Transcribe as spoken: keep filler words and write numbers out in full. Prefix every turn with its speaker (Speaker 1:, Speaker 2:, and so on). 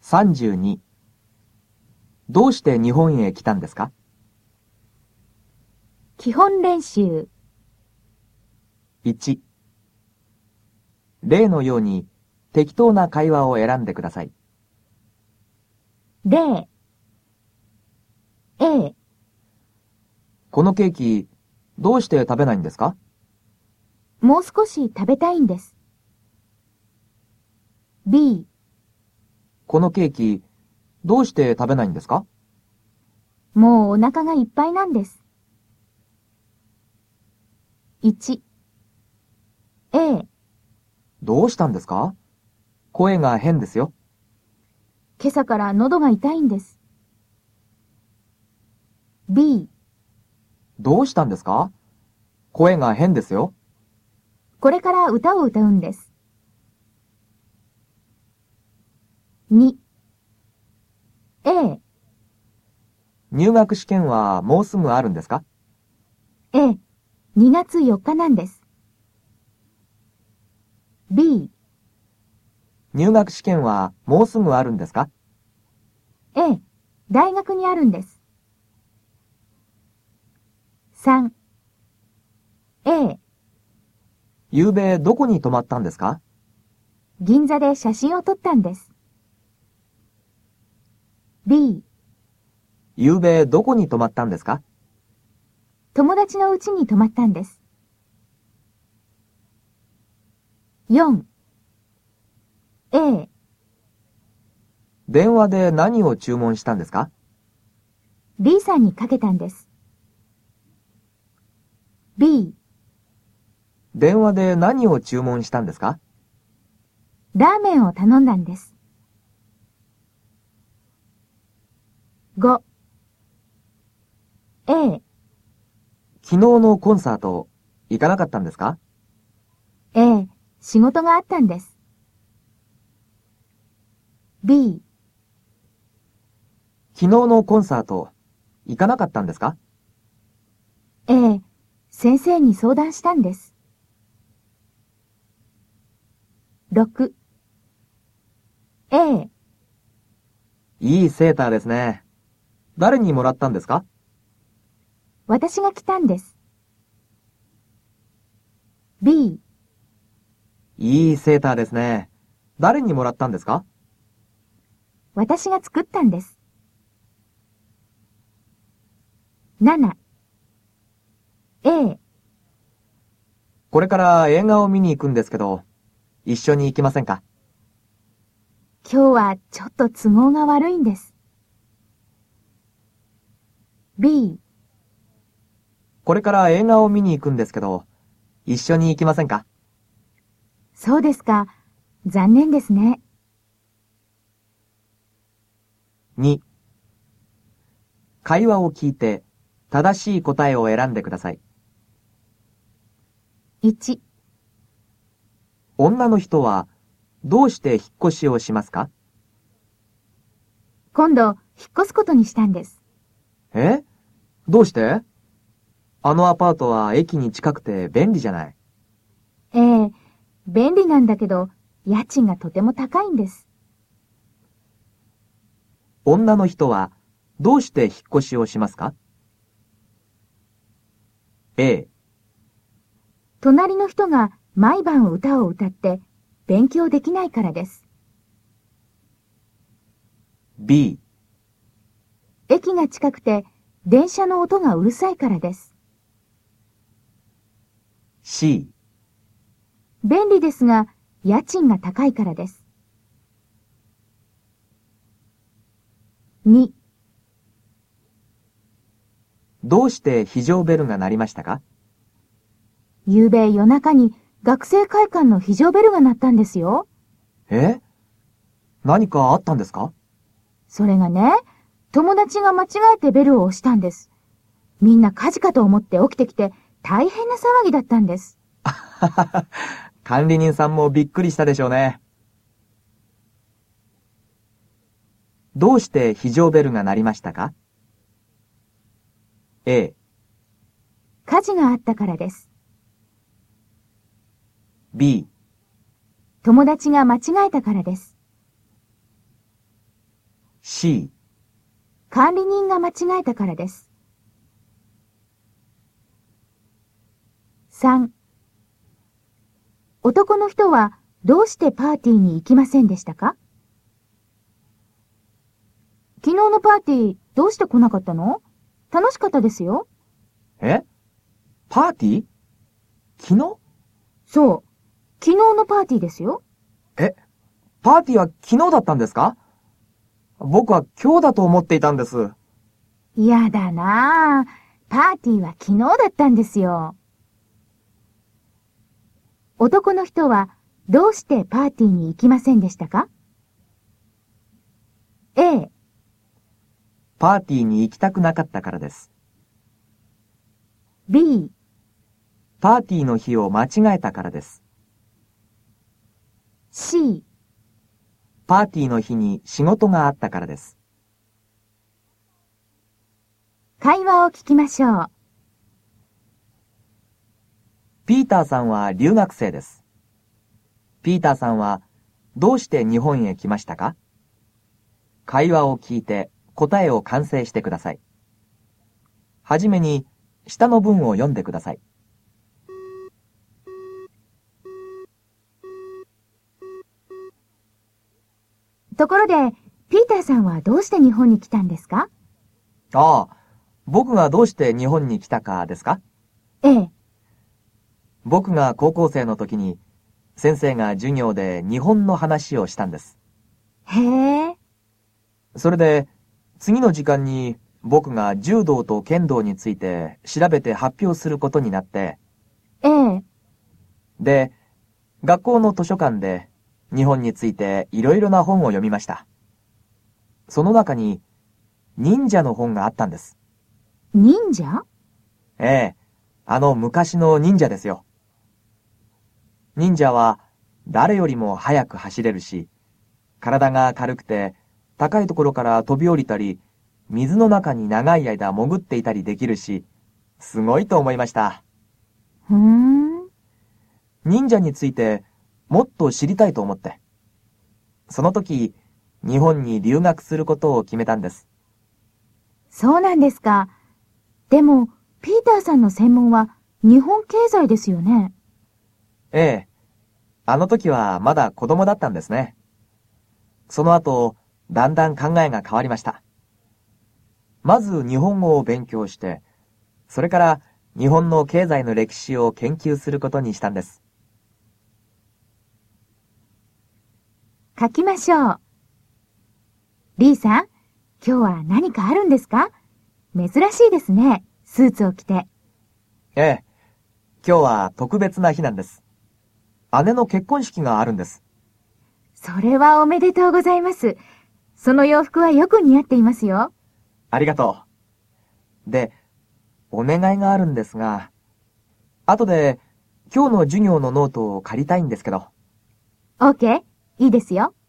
Speaker 1: さんじゅうに。どうして日本へ来たんですか？
Speaker 2: 基本練習。
Speaker 1: いち。例のように適当な会話を選んでください。
Speaker 2: 例 A、
Speaker 1: このケーキ、どうして食べないんですか？
Speaker 2: もう少し食べたいんです。B、
Speaker 1: このケーキ、どうして食べないんですか？
Speaker 2: もうお腹がいっぱいなんです。いち、A、
Speaker 1: どうしたんですか？声が変ですよ。
Speaker 2: 今朝から喉が痛いんです。B、
Speaker 1: どうしたんですか？声が変ですよ。
Speaker 2: これから歌を歌うんです。に、A、
Speaker 1: 入学試験はもうすぐあるんですか？
Speaker 2: ええ、にがつよっかなんです。B、
Speaker 1: 入学試験はもうすぐあるんですか？
Speaker 2: ええ、大学にあるんです。さん、A、
Speaker 1: ゆうべどこに泊まったんですか？
Speaker 2: 銀座で写真を撮ったんです。B、
Speaker 1: ゆうべどこに泊まったんですか？
Speaker 2: 友達の家に泊まったんです。よん、A、
Speaker 1: 電話で何を注文したんですか？
Speaker 2: B さんにかけたんです。B、
Speaker 1: 電話で何を注文したんですか？
Speaker 2: ラーメンを頼んだんです。ご、A、
Speaker 1: 昨日のコンサート、行かなかったんですか？
Speaker 2: ええ、仕事があったんです。B、
Speaker 1: 昨日のコンサート、行かなかったんですか？
Speaker 2: ええ、先生に相談したんです。ろく、A、
Speaker 1: いいセーターですね。誰にもらったんですか？
Speaker 2: 私が来たんです。B、
Speaker 1: いいセーターですね。誰にもらったんですか？
Speaker 2: 私が作ったんです。なな、A、
Speaker 1: これから映画を見に行くんですけど、一緒に行きませんか？
Speaker 2: 今日はちょっと都合が悪いんです。B、
Speaker 1: これから映画を見に行くんですけど、一緒に行きませんか？
Speaker 2: そうですか。残念ですね。
Speaker 1: に、会話を聞いて正しい答えを選んでください。
Speaker 2: いち、
Speaker 1: 女の人はどうして引っ越しをしますか？
Speaker 2: 今度引っ越すことにしたんです。
Speaker 1: え？どうして？あのアパートは駅に近くて便利じゃない。
Speaker 2: ええ、便利なんだけど、家賃がとても高いんです。
Speaker 1: 女の人はどうして引っ越しをしますか？ A、
Speaker 2: 隣の人が毎晩歌を歌って勉強できないからです。
Speaker 1: B、
Speaker 2: 駅が近くて電車の音がうるさいからです。
Speaker 1: C、
Speaker 2: 便利ですが、家賃が高いからです。に、
Speaker 1: どうして非常ベルが鳴りましたか？
Speaker 2: ゆうべ夜中に学生会館の非常ベルが鳴ったんですよ。
Speaker 1: え？何かあったんですか？
Speaker 2: それがね、友達が間違えてベルを押したんです。みんな火事かと思って起きてきて大変な騒ぎだったんです。
Speaker 1: 管理人さんもびっくりしたでしょうね。どうして非常ベルが鳴りましたか？ A、
Speaker 2: 火事があったからです。
Speaker 1: B、
Speaker 2: 友達が間違えたからです。
Speaker 1: C、
Speaker 2: 管理人が間違えたからです。さん、男の人はどうしてパーティーに行きませんでしたか？昨日のパーティーどうして来なかったの？楽しかったですよ。
Speaker 1: え？パーティー？昨日？
Speaker 2: そう。昨日のパーティーですよ。
Speaker 1: え、パーティーは昨日だったんですか？僕は今日だと思っていたんです。
Speaker 2: やだなぁ。パーティーは昨日だったんですよ。男の人はどうしてパーティーに行きませんでしたか？ A、
Speaker 1: パーティーに行きたくなかったからです。
Speaker 2: B、
Speaker 1: パーティーの日を間違えたからです。
Speaker 2: C、
Speaker 1: パーティーの日に仕事があったからです。
Speaker 2: 会話を聞きましょう。
Speaker 1: ピーターさんは留学生です。ピーターさんはどうして日本へ来ましたか？会話を聞いて答えを完成してください。はじめに下の文を読んでください。
Speaker 2: ところで、ピーターさんはどうして日本に来たんですか？
Speaker 1: ああ、僕がどうして日本に来たかですか？
Speaker 2: ええ。
Speaker 1: 僕が高校生の時に先生が授業で日本の話をしたんです。
Speaker 2: へえ。
Speaker 1: それで次の時間に僕が柔道と剣道について調べて発表することになって、
Speaker 2: ええ。
Speaker 1: で、学校の図書館で日本についていろいろな本を読みました。その中に忍者の本があったんです。
Speaker 2: 忍者？
Speaker 1: ええ、あの昔の忍者ですよ。忍者は誰よりも速く走れるし、体が軽くて高いところから飛び降りたり、水の中に長い間潜っていたりできるし、すごいと思いました。
Speaker 2: ふーん。
Speaker 1: 忍者についてもっと知りたいと思って。その時、日本に留学することを決めたんです。
Speaker 2: そうなんですか。でも、ピーターさんの専門は日本経済ですよね。
Speaker 1: ええ。あの時はまだ子供だったんですね。その後、だんだん考えが変わりました。まず日本語を勉強して、それから日本の経済の歴史を研究することにしたんです。
Speaker 2: 書きましょう。リーさん、今日は何かあるんですか？珍しいですね、スーツを着て。
Speaker 1: ええ。今日は特別な日なんです。姉の結婚式があるんです。
Speaker 2: それはおめでとうございます。その洋服はよく似合っていますよ。
Speaker 1: ありがとう。で、お願いがあるんですが、後で今日の授業のノートを借りたいんですけど。
Speaker 2: オーケー、いいですよ。